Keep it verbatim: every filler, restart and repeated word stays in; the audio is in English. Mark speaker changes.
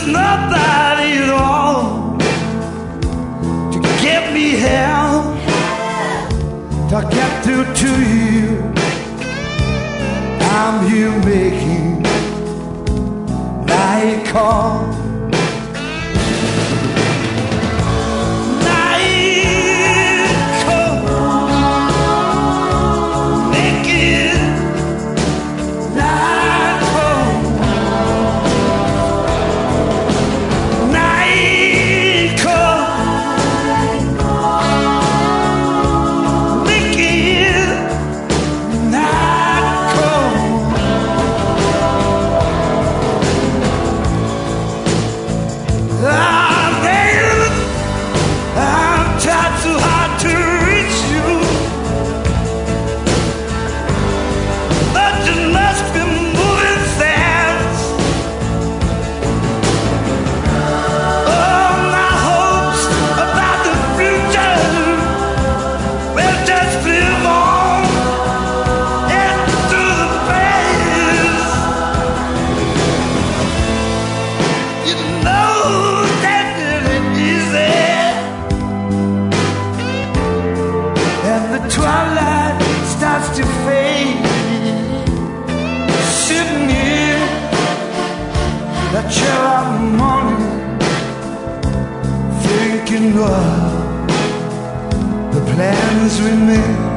Speaker 1: there's nobody wrong to get me help to get through to you. I'm here making night call. Twilight starts to fade, sitting here the chill of the morning, thinking of the plans we made.